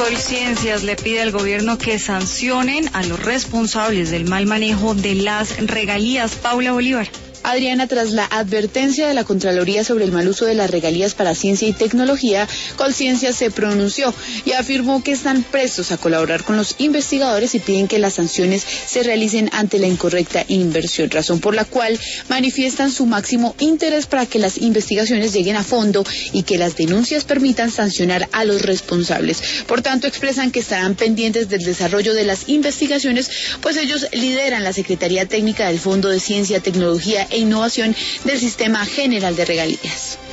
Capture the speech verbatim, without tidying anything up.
Colciencias le pide al gobierno que sancionen a los responsables del mal manejo de las regalías. Paula Bolívar. Adriana, tras la advertencia de la Contraloría sobre el mal uso de las regalías para ciencia y tecnología, Colciencias se pronunció y afirmó que están prestos a colaborar con los investigadores y piden que las sanciones se realicen ante la incorrecta inversión, razón por la cual manifiestan su máximo interés para que las investigaciones lleguen a fondo y que las denuncias permitan sancionar a los responsables. Por tanto, expresan que estarán pendientes del desarrollo de las investigaciones, pues ellos lideran la Secretaría Técnica del Fondo de Ciencia, Tecnología e Innovación del Sistema General de Regalías.